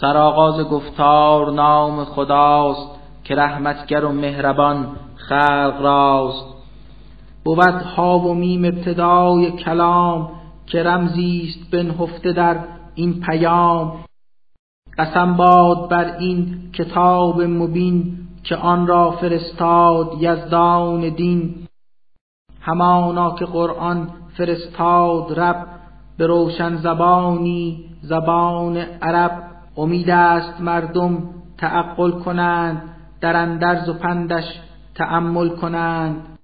سرآغاز گفتار نام خداست، که رحمتگر و مهربان خلق راست. بود ها و میم ابتدای کلام، که رمزیست بنهفته در این پیام. قسم باد بر این کتاب مبین، که آن را فرستاد یزدان دین. همانا که قرآن فرستاد رب، به روشن زبانی زبان عرب. امید است مردم تعقل کنند، در اندرز و پندش تأمل کنند.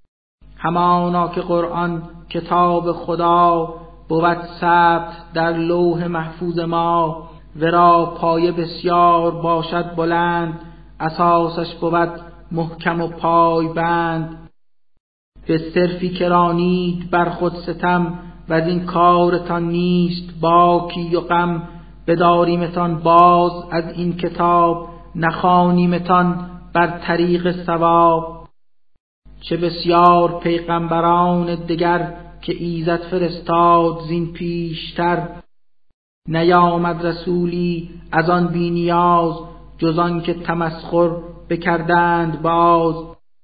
همانا که قرآن کتاب خدا، بود ثبت در لوح محفوظ ما. ورا پایه بسیار باشد بلند، اساسش بود محکم و پای بند. به صرفی که رانید بر خود ستم، و از این کارتان نیست باکی و غم. بداریمتان باز از این کتاب، نخوانیمتان بر طریق صواب. چه بسیار پیغمبران دگر، که ایزد فرستاد زین پیشتر. نیامد رسولی از آن بی نیاز، جز آن که تمسخر بکردند باز.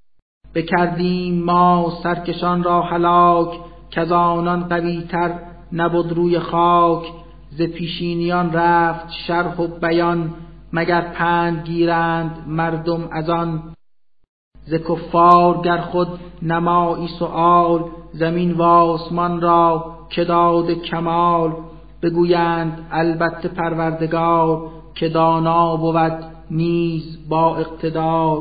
بکردیم ما سرکشان را هلاک، کز آنان قوی تر نبود روی خاک. ز پیشینیان رفت شرح و بیان، مگر پند گیرند مردم از آن. ز کفار گر خود نمایی سؤال، زمین و آسمان را که داده کمال. بگویند البته پروردگار، که دانا بود نیز با اقتدار.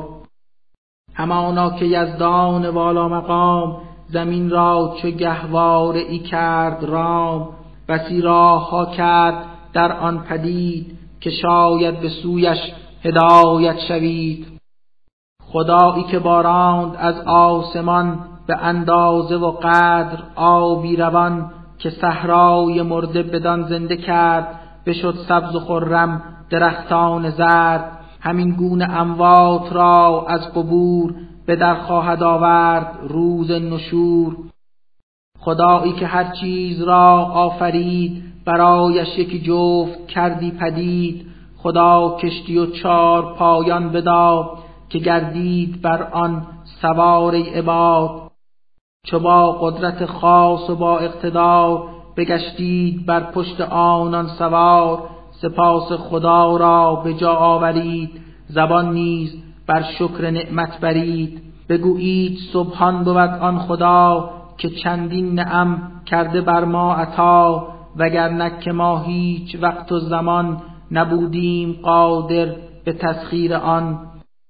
همانا که یزدان والا مقام، زمین را چو گهواره ای کرد رام. بسی راه ها کرد در آن پدید، که شاید به سویش هدایت شوید. خدایی که باراند از آسمان، به اندازه و قدر آبی روان. که صحرای مرده بدان زنده کرد، بشد سبز و خرم درختان زرد. همین گونه اموات را از قبور، به در خواهد آورد روز نشور. خدایی که هر چیز را آفرید، برایش یکی جفت کردی پدید. خدا کشتی و چار پایان بداد، که گردید بر آن سوار ای عباد. چو با قدرت خاص و با اقتدار، بگشتید بر پشت آنان سوار. سپاس خدا را به جا آورید، زبان نیز بر شکر نعمت برید. بگویید سبحان بود آن خدا، که چندین نعم کرده بر ما عطا. وگرنه که ما هیچ وقت و زمان، نبودیم قادر به تسخیر آن.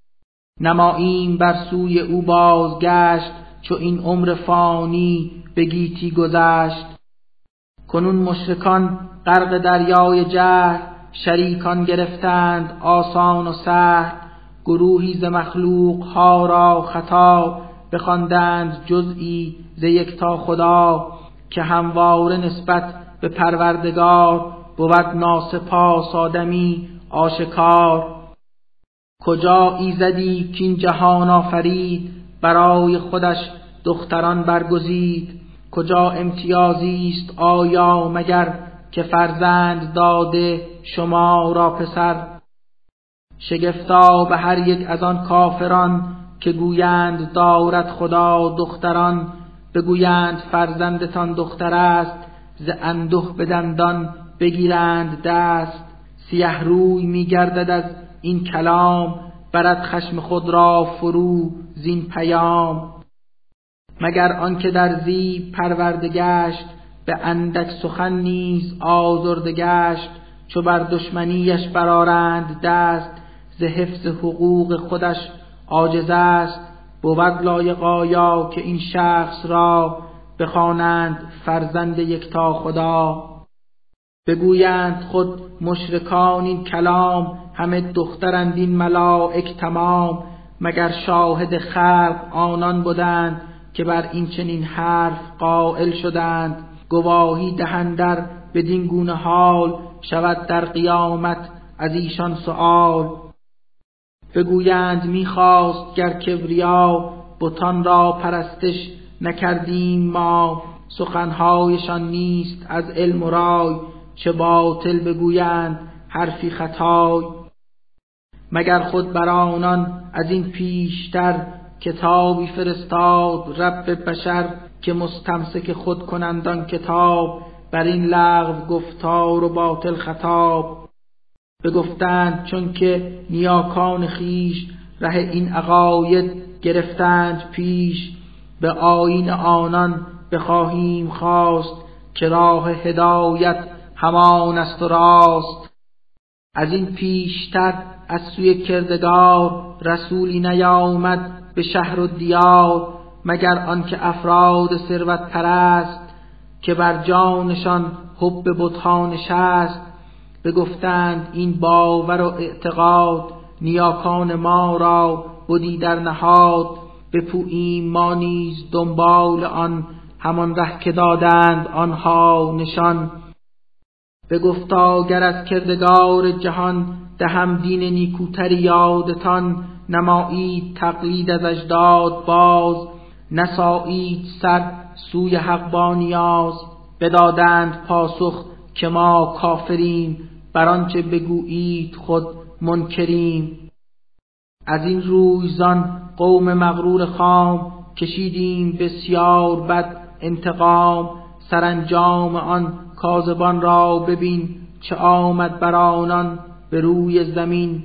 نماییم بر سوی او بازگشت، چو این عمر فانی به گیتی گذشت. کنون مشرکان غرق دریای جهل، شریکان گرفتند آسان و سهل. گروهی ز مخلوق ها را خطا، بخواندند جزئی ز یکتا خدا. که همواره نسبت به پروردگار، بود ناسپاس آدمی آشکار. کجا ایزدی کین جهان آفرید، برای خودش دختران برگزید. کجا امتیازی است آیا مگر، که فرزند داده شما را پسر. شگفتا به هر یک از آن کافران، که گویند دارد خدا دختران. بگویند فرزندتان دختر است، ز انده به دندان بگیرند دست. سیه روی می گردد از این کلام، برد خشم خود را فرو زین پیام. مگر آنکه در زیب پرورده گشت، به اندک سخن نیز آزرده گشت. چو بر دشمنیش برآرند دست، ز حفظ حقوق خودش عاجز است. بود لایق آیا که این شخص را، بخوانند فرزند یکتا خدا. بگویند خود مشرکان این کلام، همه دخترند این ملائک تمام. مگر شاهد خلق آنان بودند، که بر این چنین حرف قائل شدند. گواهی دهندر بدین گونه حال، شود در قیامت از ایشان سؤال. بگویند میخواست گر کبریا، بتان را پرستش نکردیم ما. سخنهایشان نیست از علم و رای، چه باطل بگویند حرفی خطای. مگر خود بر آنان از این پیشتر کتابی فرستاد رب بشر، که مستمسک خود کنندان کتاب بر این لغو گفتار و باطل خطاب. بگفتند چون که نیاکان خیش ره این عقاید گرفتند پیش، به آیین آنان بخواهیم خواست که راه هدایت همان است و راست. از این پیشتر از سوی کردگار رسولی نیامد به شهر و دیار، مگر آنکه افراد ثروت پرست که بر جانشان حب بت‌ها نشست. بگفتند این باور و اعتقاد نیاکان ما را بدی در نهاد، بپوییم ما نیز دنبال آن همان ره که دادند آنها نشان. بگفتا گر از کردگار جهان دهم دین نیکوتری یادتان، نمایید تقلید از اجداد باز، نسایید سر سوی حق با نیاز. بدادند پاسخ که ما کافریم، بر آنچه بگویید خود منکریم. از این روی زان قوم مغرور خام، کشیدیم بسیار بد انتقام. سرانجام آن کاذبان را ببین، چه آمد بر آنان به روی زمین.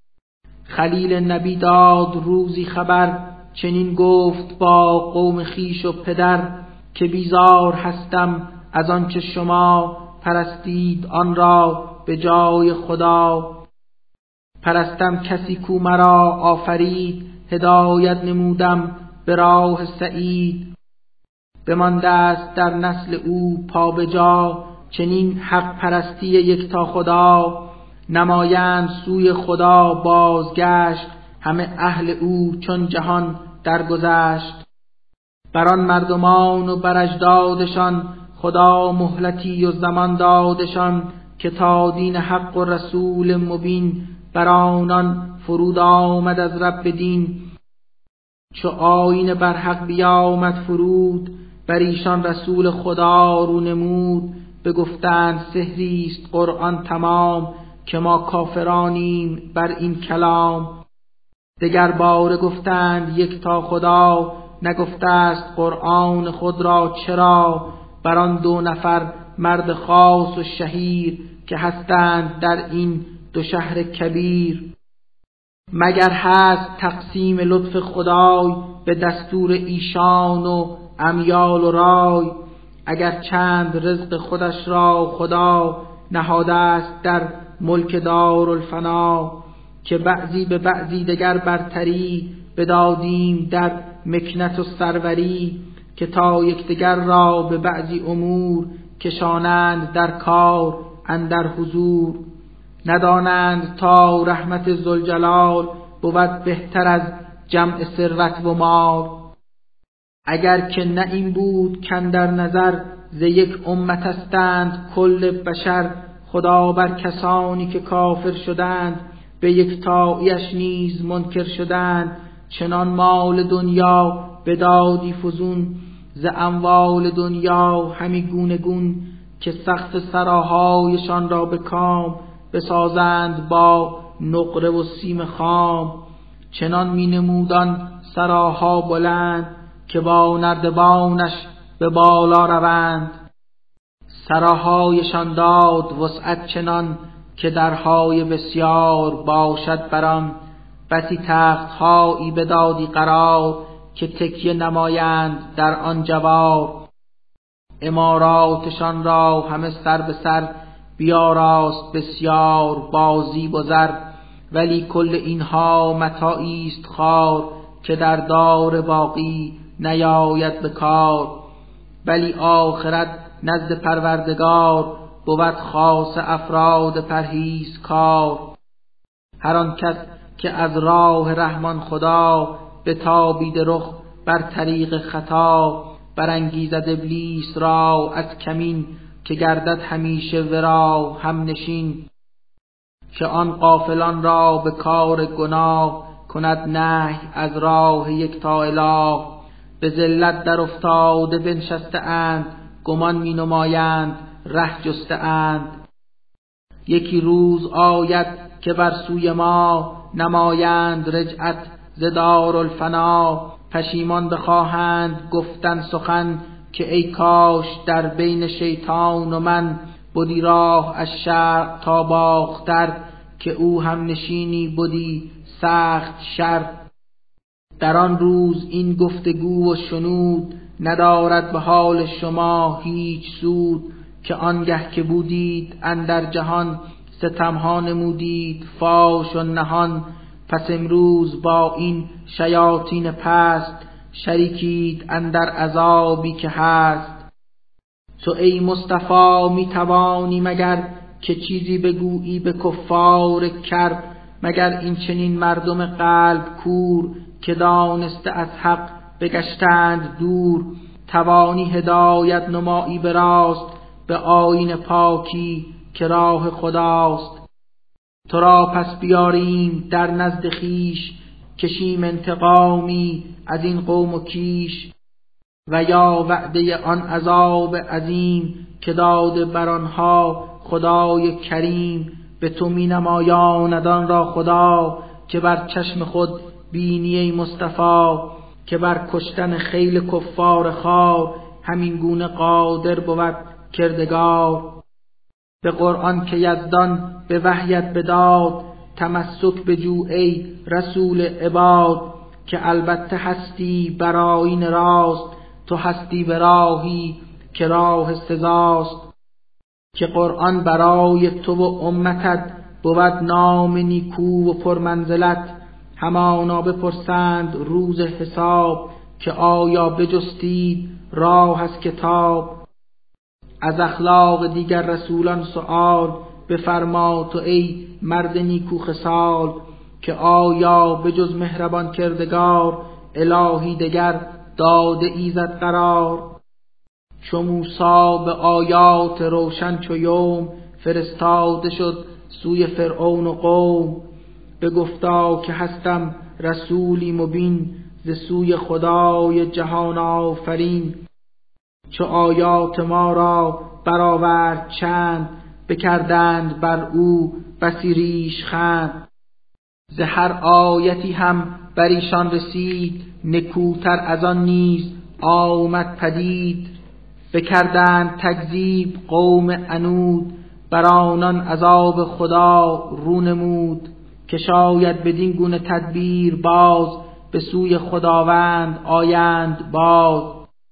خلیل نبی داد روزی خبر، چنین گفت با قوم خیش و پدر، که بیزار هستم از آنچه شما پرستید آن را به جای خدا. پرستم کسی کو مرا آفرید، هدایت نمودم به راه سعید. بمانده است در نسل او پا به جا، چنین حق پرستی یکتا خدا. نمایند سوی خدا بازگشت، همه اهل او چون جهان درگذشت. بر آن مردمان و بر اجدادشان خدا مهلتی و زمان دادشان، که تا دین حق و رسول مبین بر آنان فرود آمد از رب دین. چو آیین بر حق بیامد فرود، بر ایشان رسول خدا رو نمود. بگفتند سحریست قرآن تمام، که ما کافرانیم بر این کلام. دگر باره گفتند یکتا خدا، نگفته است قرآن خود را چرا. بر آن دو نفر مرد خاص و شهیر، که هستند در این دو شهر کبیر. مگر هست تقسیم لطف خدای، به دستور ایشان و امیال و رای. اگر چند رزق خودش را خدا، نهاده است در ملک دارالفنا. که بعضی به بعضی دگر برتری، بدادیم در مکنت و سروری. که تا یکدیگر را به بعضی امور، کشانند در کار اندر حضور. ندانند تا رحمت ذوالجلال، بود بهتر از جمع ثروت و مال. اگر که نه این بود کاندر نظر، ز یک امت هستند کل بشر. خدا بر کسانی که کافر شدند، به یکتاییش نیز منکر شدند. چنان مال دنیا بدادی فزون، ز اموال دنیا همی گونه گون. که سقف سراهایشان را به کام، بسازند با نقره و سیم خام. چنان می نمودان سراها بلند، که با نردبانش به بالا روند. سراهایشان داد وسعت چنان، که درهای بسیار باشد بران. بسی تختهایی بدادی قرار، که تکیه نمایند در آن جوار. عماراتشان را همه سر به سر، بیاراست بسیار بازی و زر. ولی کل اینها متاعی است خوار، که در دار باقی نیاید به کار. ولی آخرت نزد پروردگار، بود خاص افراد پرهیزکار. هر آن کس که از راه رحمان خدا، به تابیده رخ بر طریق خطا. برانگیزد ابلیس را از کمین، که گردد همیشه ورا هم نشین. که آن غافلان را به کار گناه، کند نهی از راه یکتا اله. به ذلت در افتاده بنشسته اند، گمان می نمایند ره جسته اند. یکی روز آید که بر سوی ما نمایند رجعت ز دارالفنا. پشیمان بخواهند گفتن سخن که ای کاش در بین شیطان و من بدی راه از شرق تا باختر، که او هم نشینی بدی سخت شر. در آن روز این گفتگو و شنود ندارد به حال شما هیچ سود، که آنگه که بودید اندر جهان ستمها نمودید فاش و نهان. پس امروز با این شیاطین پست شریکید اندر عذابی که هست. تو ای مصطفی می توانی مگر که چیزی بگویی به کفار کرب، مگر این چنین مردم قلب کور که دانسته از حق بگشتند دور. توانی هدایت نمایی به راست به آیین پاکی که راه خداست. تو را پس بیاریم در نزد خویش، کشیم انتقامی از این قوم و کیش. و یا وعده آن عذاب عظیم که داده بر آنها خدای کریم. به تو می نمایاند آن را خدا که بر چشم خود بینی ای مصطفی، که بر کشتن خیل کفار خوار همین گونه قادر بود کردگار. به قرآن که یزدان به وحیت بداد تمسک بجو ای رسول عباد، که البته هستی بر آیین راست تو هستی به راهی که راه سزاست. که قرآن برای تو و امتت بود نام نیکو و پرمنزلت، همانا بپرسند روز حساب که آیا بجستید راه از کتاب. از اخلاق دیگر رسولان سؤال بفرما تو ای مرد نیکو خصال، که آیا بجز مهربان کردگار الهی دگر داده ایزد قرار. چو موسی به آیات روشن چو یوم فرستاده شد سوی فرعون و قوم، بگفتا که هستم رسولی مبین ز سوی خدای جهان آفرین. چو آیات ما را برآورد چند بکردند بر او بسی ریش خند. ز هر آیتی هم بر ایشان رسید نکوتر از آن نیز آمد پدید. بکردند تکذیب قوم عنود بر آنان عذاب خدا رو نمود. که شاید بدین گونه تدبیر باز به سوی خداوند آیند باز.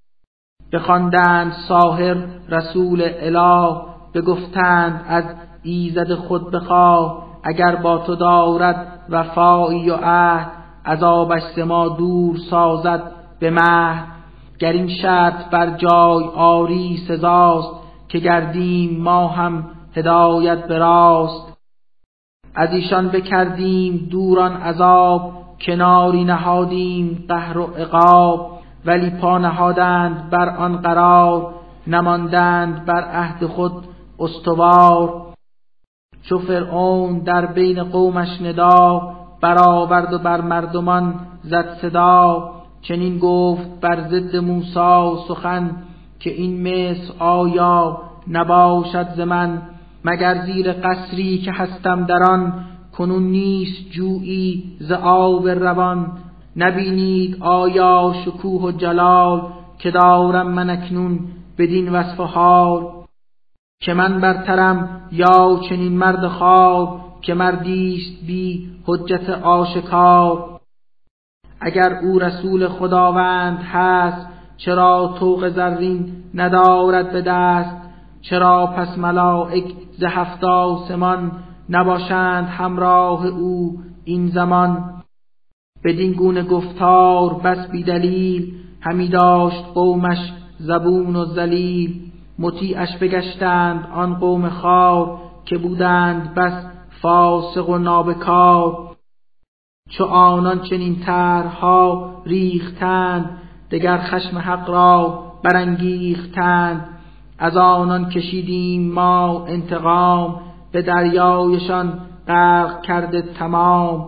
بخواندند ساحر رسول اله بگفتند از ایزد خود بخواه. اگر با تو دارد وفایی و عهد عذابش ز ما دور سازد به مهد. گر این شرط بر جای آری سزاست که گردیم ما هم هدایت به راست. از ایشان بکردیم دوران عذاب کناری نهادیم قهر و عقاب. ولی پا نهادند بر آن قرار نماندند بر عهد خود استوار. چو فرعون در بین قومش ندا برآورد و بر مردمان زد صدا. چنین گفت بر ضد موسی سخن که این مصر آیا نباشد ز من. مگر زیر قصری که هستم در آن کنون نیست جویی ز آب روان. نبینید آیا شکوه و جلال که دارم من اکنون بدین وصف و حال. که من برترم یا چنین مرد خوار که مردیست بی حجت آشکار. اگر او رسول خداوند هست چرا طوق زرین ندارد به دست. چرا پس ملائک ز هفت آسمان نباشند همراه او این زمان. بدین گونه گفتار بس بی دلیل همی داشت قومش زبون و ذلیل. مطیعش بگشتند آن قوم خوار که بودند بس فاسق و نابکار. چو آنان چنین طرحها ریختند دگر خشم حق را برانگیختند. از آنان کشیدیم ما انتقام به دریایشان غرق کرده تمام.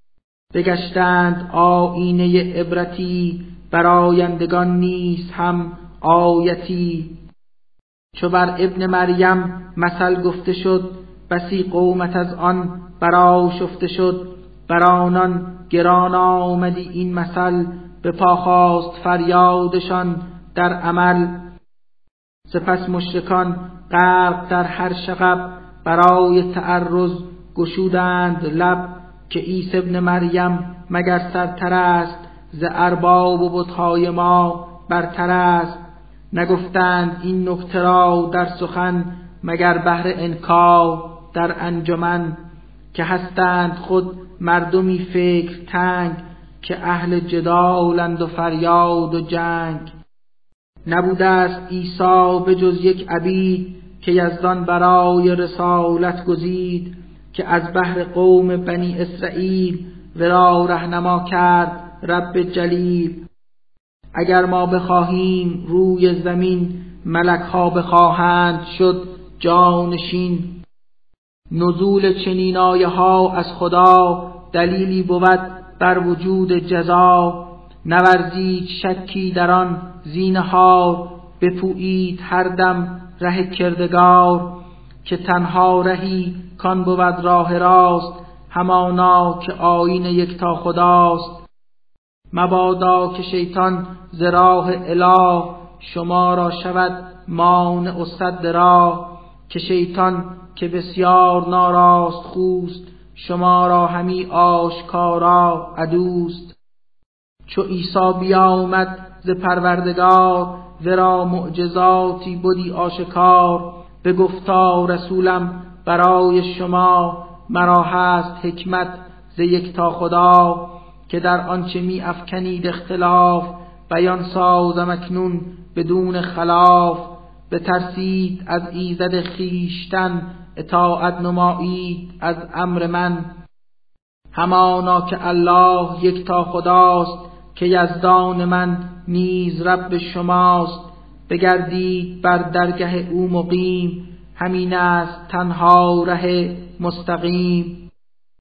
بگشتند آیینه عبرتی برآیندگان نیز هم آیتی. چو بر ابن مریم مثل گفته شد بسی قومت از آن برآشفته شد. بر آنان گران آمدی این مثل، به پا خواست فریادشان در عمل. سپس مشرکان غرق در هر شغب، برای تعرض گشودند لب. که عیسی ابن مریم مگر سرتر است، ز ارباب و بت‌های ما برتر است. نگفتند این نکته را در سخن، مگر بهر انکار در انجمن. که هستند خود مردمی فکر تنگ، که اهل جدالند و فریاد و جنگ. نبوده است عیسی به جز یک عبید، که یزدان برای رسالت گزید. که از بهر قوم بنی اسرائیل، ورا رهنما کرد رب جلیل. اگر ما بخواهیم روی زمین، ملک ها بخواهند شد جانشین. نزول چنین آیه ها از خدا، دلیلی بود بر وجود جزا. نورزید شکی در آن زینهار، بپویید هر دم ره کردگار. که تنها رهی کان بود راه راست، همانا که آیین یکتا خداست. مبادا که شیطان ز راه اله، شما را شود مانع و سد راه. که شیطان که بسیار ناراست خوست، شما را همی آشکارا عدوست. چو عیسی بیامد ز پروردگار، ورا معجزاتی بدی آشکار. بگفتا رسولم برای شما، مرا هست حکمت ز یکتا خدا. که در آنچه می افکنید اختلاف، بیان سازم اکنون بدون خلاف. بترسید از ایزد خویشتن، اطاعت نمایید از امر من. همانا که الله یکتا خداست، که یزدان من نیز رب شماست. بگردید بر درگه او مقیم، همین است تنها ره مستقیم.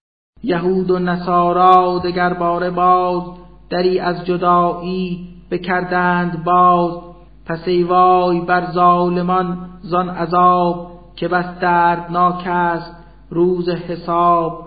یهود و نصارا دگر باره باز، دری از جدایی بکردند باز. پس ای وای بر ظالمان زان عذاب، که بس دردناک است روز حساب.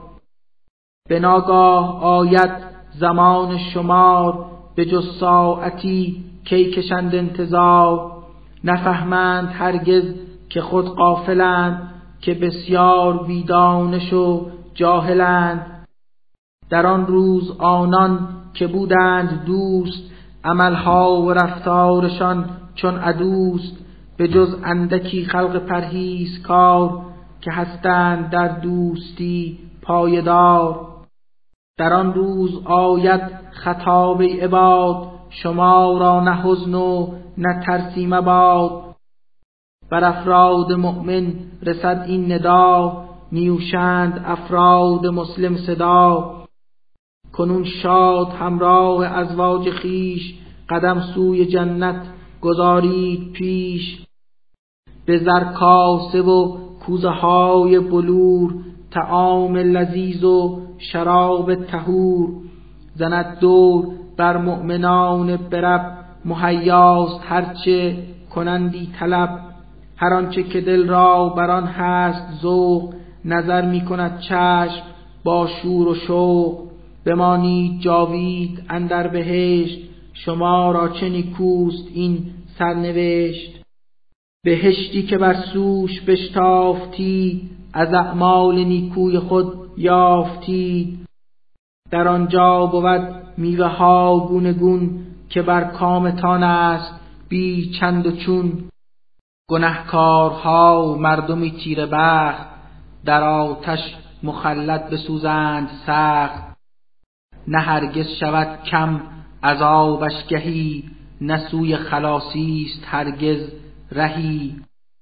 به ناگاه آید زمان شمار، به جز ساعتی کی کشند انتظار. نفهمند هرگز که خود غافلند، که بسیار بیدانش و جاهلند. در آن روز آنان که بودند دوست، عملها و رفتارشان چون عدوست. به جز اندکی خلق پرهیزکار، که هستند در دوستی پایدار. در آن روز آید خطاب ای عباد، شما را نه حزن و نه ترسی مباد. بر افراد مؤمن رسد این ندا، نیوشند افراد مسلم صدا. کنون شاد همراه ازواج خیش، قدم سوی جنت گذارید پیش. به زر کاسه و کوزه های بلور، طعام لذیذ و شراب طهور. زند دور بر مؤمنان برب، مهیاست هرچه کنندی طلب. هر آنچه که دل را بران هست ذوق، نظر می کند چشم با شور و شوق. بمانید جاوید اندر بهشت، شما را چه نیکوست این سرنوشت. بهشتی که بر سوش بشتافتی، از اعمال نیکوی خود یافتید. در آنجا بود میوه ها گونه گون، که بر کامتان است بی چند و چون. گنهکارها مردمی تیره بخت، در آتش مخلد بسوزند سخت. نه هرگز شود کم عذابش گهی، نه سوی خلاصیست هرگز رهی.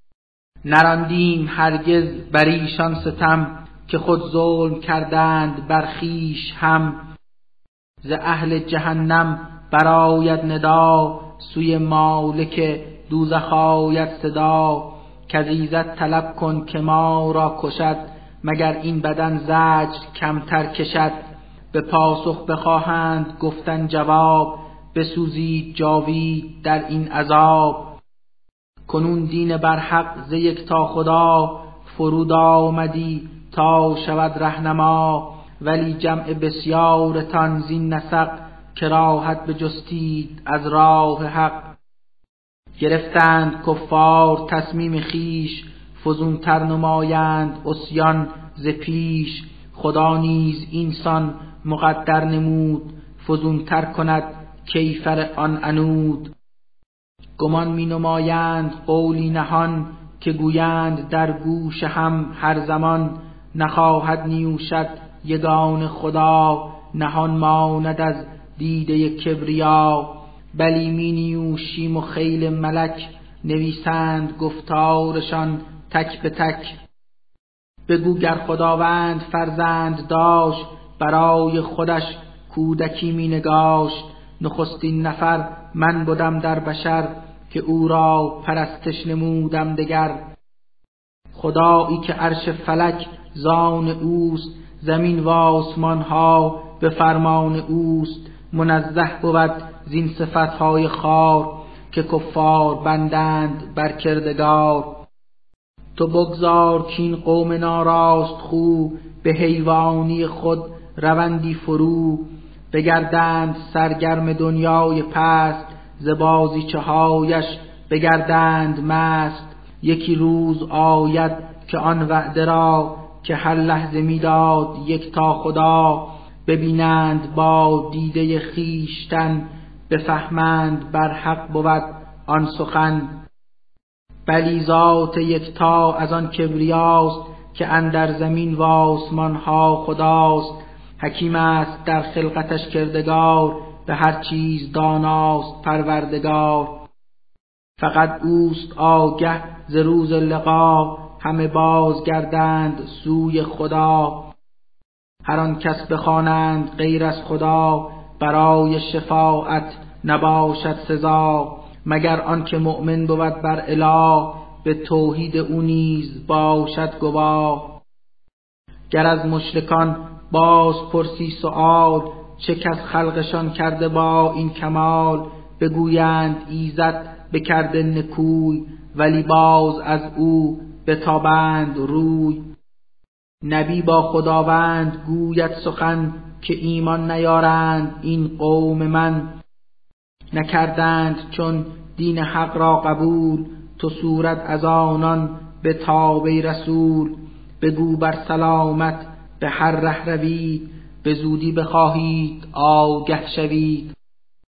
نراندیم هرگز بر ایشان ستم، که خود ظلم کردند بر خویش هم. ز اهل جهنم برآید ندا، سوی مالک دوزخ آید صدا. کز ایزد طلب کن که ما را کشد، مگر این بدن زجر کمتر کشد. به پاسخ بخواهند گفتن جواب، بسوزید جاوید در این عذاب. کنون دین برحق ز یکتا خدا، فرود آمدی تا شود رهنما، ولی جمع بسیارتان زین نسق کراهت بجستید از راه حق. گرفتند کفار تصمیم خیش، فزونتر نمایند عصیان ز پیش. خدا نیز اینسان مقدر نمود، فزونتر کند کیفر آن عنود. گمان می نمایند قولی نهان، که گویند در گوش هم هر زمان. نخواهد نیوشد یگان خدا، نهان ماند از دیده کبریا. بلی می نیوشیم و خیل ملک، نویسند گفتارشان تک به تک. بگو گر خداوند فرزند داشت، برای خودش کودکی می نگاشت. نخستین نفر من بدم در بشر، که او را پرستش نمودم دگر. خدایی که عرش فلک زان اوست، زمین و آسمان ها به فرمان اوست. منزه بود زین صفتهای خوار، که کفار بندند بر کردگار. تو بگذار کین قوم ناراست خو، به حیوانی خود روندی فرو. بگردند سرگرم دنیای پست، ز بازیچه هایش بگردند مست. یکی روز آید که آن وعده را، که هر لحظه میداد یک تا خدا. ببینند با دیده خیشتن، بفهمند بر حق بود آن سخن. بلی ذات یکتا از آن کبریاست، که اندر زمین و آسمان ها خداست. حکیم است در خلقتش کردگار، به هر چیز داناست پروردگار. فقط اوست آگه ز روز لقا، همه باز گردند سوی خدا. هر آن کس بخوانند غیر از خدا، برای شفاعت نباشد سزا. مگر آن که مؤمن بود بر اله، به توحید او نیز باشد گواه. گر از مشرکان باز پرسی سؤال، چه کس خلقشان کرده با این کمال. بگویند ایزد بکرده نکوی، ولی باز از او بتابند روی. نبی با خداوند گوید سخن، که ایمان نیارند این قوم من. نکردند چون دین حق را قبول، تو صورت از آنان به تابع رسول. بگو بر سلامت به هر ره روید، به زودی بخواهید آگه شوید.